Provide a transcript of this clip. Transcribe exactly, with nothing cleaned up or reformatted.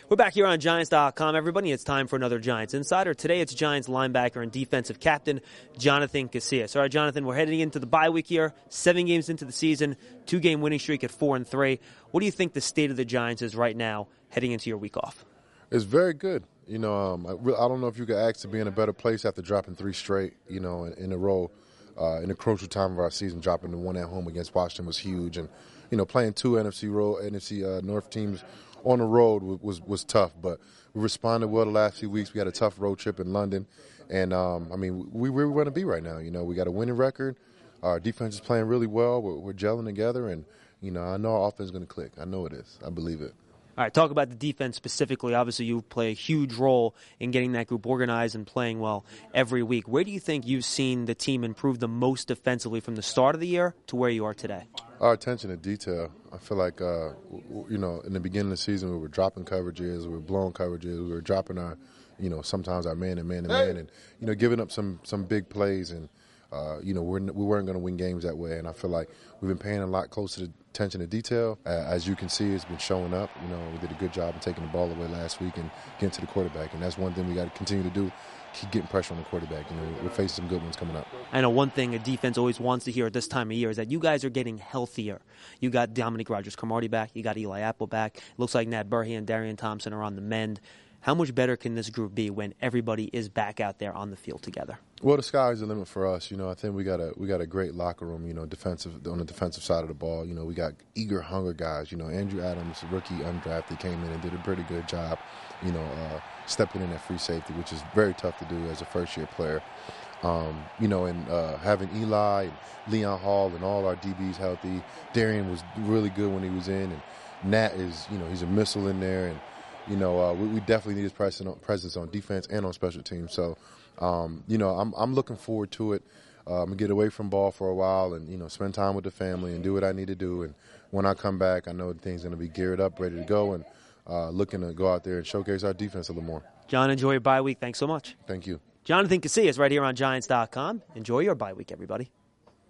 We're back here on Giants dot com, everybody. It's time for another Giants Insider. Today it's Giants linebacker and defensive captain Jonathan Casillas. All right, Jonathan, we're heading into the bye week here, seven games into the season, two-game winning streak at four and three. What do you think the state of the Giants is right now heading into your week off? It's very good. You know, um, I, re- I don't know if you could ask to be in a better place after dropping three straight, you know, in, in a row. Uh, in the crucial time of our season, dropping the one at home against Washington was huge. And, you know, playing two N F C road, N F C uh, North teams on the road was, was was tough, but we responded well the last few weeks. We had a tough road trip in London, and um, I mean, we where we want to be right now. You know, we got a winning record. Our defense is playing really well. We're, we're gelling together, and you know, I know our offense is going to click. I know it is. I believe it. All right, talk about the defense specifically. Obviously, you play a huge role in getting that group organized and playing well every week. Where do you think you've seen the team improve the most defensively from the start of the year to where you are today? Our attention to detail. I feel like, uh, you know, in the beginning of the season, we were dropping coverages, we were blowing coverages, we were dropping our, you know, sometimes our man and man and man, and, you know, giving up some some big plays. And, uh, you know, we're, we weren't going to win games that way. And I feel like we've been paying a lot closer attention to detail. Uh, as you can see, it's been showing up. You know, we did a good job of taking the ball away last week and getting to the quarterback. And that's one thing we got to continue to do. Keep getting pressure on the quarterback. You know, we're facing some good ones coming up. I know one thing a defense always wants to hear at this time of year is that you guys are getting healthier. You got Dominique Rodgers-Cromartie back. You got Eli Apple back. It looks like Nat Burhey and Darian Thompson are on the mend. How much better can this group be when everybody is back out there on the field together? Well, the sky's the limit for us. You know, I think we got a we got a great locker room. You know, defensive on the defensive side of the ball. You know, we got eager, hunger guys. You know, Andrew Adams, rookie undrafted, came in and did a pretty good job. You know, uh, stepping in at free safety, which is very tough to do as a first-year player. Um, you know, and uh, having Eli and Leon Hall and all our D Bs healthy. Darian was really good when he was in, and Nat is, you know, he's a missile in there, and you know, uh, we, we definitely need his presence on defense and on special teams. So, um, you know, I'm I'm looking forward to it. Uh, I'm gonna get away from ball for a while and you know spend time with the family and do what I need to do. And when I come back, I know the thing's gonna be geared up, ready to go, and uh, looking to go out there and showcase our defense a little more. John, enjoy your bye week. Thanks so much. Thank you. Jonathan Casillas right here on Giants dot com. Enjoy your bye week, everybody.